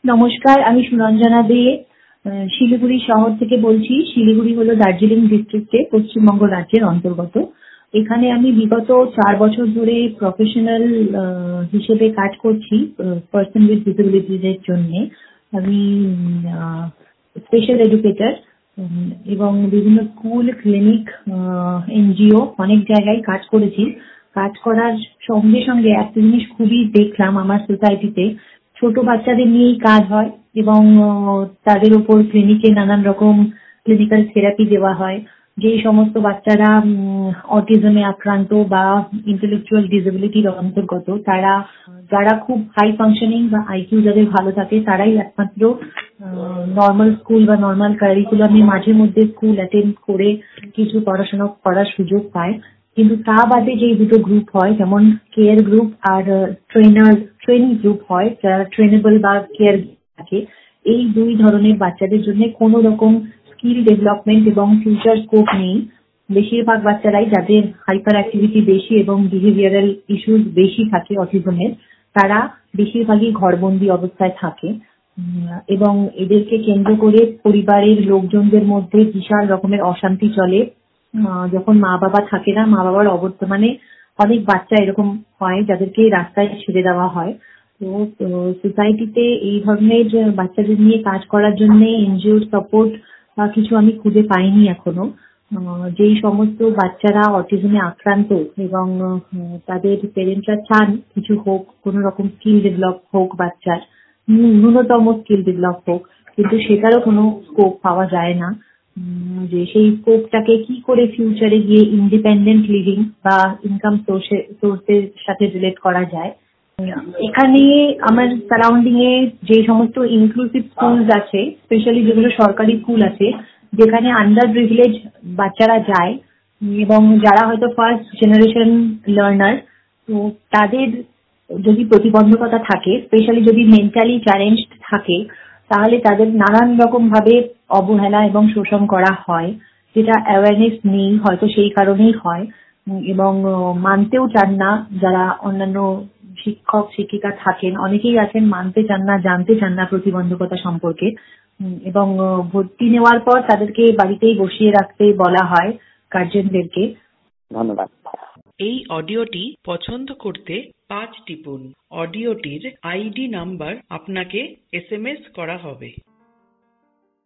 নমস্কার, আমি সুরঞ্জনা দে শিলিগুড়ি শহর থেকে বলছি। শিলিগুড়ি হলো দার্জিলিং ডিস্ট্রিক্টে পশ্চিমবঙ্গ রাজ্যের অন্তর্গত। এখানে আমি বিগত 4 বছর ধরে প্রফেশনাল হিসেবে কাজ করছি পার্সন উইথ ডিসেবিলিটিদের জন্য। আমি স্পেশাল এডুকেটর এবং বিভিন্ন স্কুল, ক্লিনিক, এনজিও অনেক জায়গায় কাজ করেছি। কাজ করার সঙ্গে সঙ্গে একটা জিনিস খুবই দেখলাম আমার সোসাইটিতে, ছোট বাচ্চাদের নিয়েই কাজ হয় এবং তাদের উপর ক্লিনিকে নানান রকম ক্লিনিক্যাল থেরাপি দেওয়া হয়। যেই সমস্ত বাচ্চারা অটিজমে আক্রান্ত বা ইন্টেলেকচুয়াল ডিসেবিলিটির অন্তর্গত, তারা যারা খুব হাই ফাংশনিং বা আইকিউ যাদের ভালো থাকে, তারাই একমাত্র নর্মাল স্কুল বা নর্মাল কারিকুলামে মাঝে মধ্যে স্কুল অ্যাটেন্ড করে কিছু পড়াশোনা করার সুযোগ পায়। কিন্তু তা বাদে যেই দুটো গ্রুপ হয়, যেমন কেয়ার গ্রুপ আর ট্রেনিং গ্রুপ হয়, যারা ট্রেনেবল বা কেয়ার থাকে, এই দুই ধরনের বাচ্চাদের জন্য কোনো রকম স্কিল ডেভেলপমেন্ট এবং ফিউচার স্কোপ নেই। বেশিরভাগ বাচ্চারাই যাদের হাইপার অ্যাক্টিভিটি বেশি এবং বিহেভিয়ারাল ইস্যুস বেশি থাকে অটিজমের, তারা বেশিরভাগই ঘরবন্দি অবস্থায় থাকে। এবং এদেরকে কেন্দ্র করে পরিবারের লোকজনদের মধ্যে বিশাল রকমের অশান্তি চলে। যখন মা বাবা থাকে না, মা বাবার অবর্তমানে অনেক বাচ্চা এরকম হয় যাদেরকে রাস্তায় ছেড়ে দেওয়া হয়। তো সোসাইটিতে এই ধরনের বাচ্চাদের নিয়ে কাজ করার জন্য এনজিওর সাপোর্ট কিছু আমি খুঁজে পাইনি এখনো। যেই সমস্ত বাচ্চারা অটিজমে আক্রান্ত এবং তাদের পেরেন্টরা চান কিছু হোক, কোনো রকম স্কিল ডেভেলপ হোক বাচ্চার, ন্যূনতম স্কিল ডেভেলপ হোক, কিন্তু সেটারও কোনো স্কোপ পাওয়া যায় না। যে সেই স্কোপটাকে কি করে ফিউচারে গিয়ে ইন্ডিপেন্ডেন্ট লিভিং বা ইনকাম সোর্সের সাথে রিলেট করা যায়। এখানে আমার সারাউন্ডিং এ যে সমস্ত ইনক্লুসিভ স্কুলস আছে, স্পেশালি যেগুলো সরকারি স্কুল আছে, যেখানে আন্ডার প্রিভিলেজ বাচ্চারা যায় এবং যারা হয়তো ফার্স্ট জেনারেশন লার্নার, তো তাদের যদি প্রতিবন্ধকতা থাকে, স্পেশালি যদি মেন্টালি চ্যালেঞ্জড থাকে, তাহলে তাদের নানান রকম ভাবে অবহেলা এবং শোষণ করা হয়, যেটা অ্যাওয়ারনেস নেই, হয়তো সেই কারণেই হয়। এবং মানতেও চান না যারা অন্যান্য শিক্ষক শিক্ষিকা থাকেন, অনেকেই আছেন মানতে চান না, জানতে চান না প্রতিবন্ধকতা সম্পর্কে। এবং ভর্তি নেওয়ার পর তাদেরকে বাড়িতেই বসিয়ে রাখতে বলা হয় গার্জেনদেরকে। ধন্যবাদ। এই অডিওটি পছন্দ করতে 5 টিপুন। অডিওটির আইডি নাম্বার আপনাকে SMS করা হবে।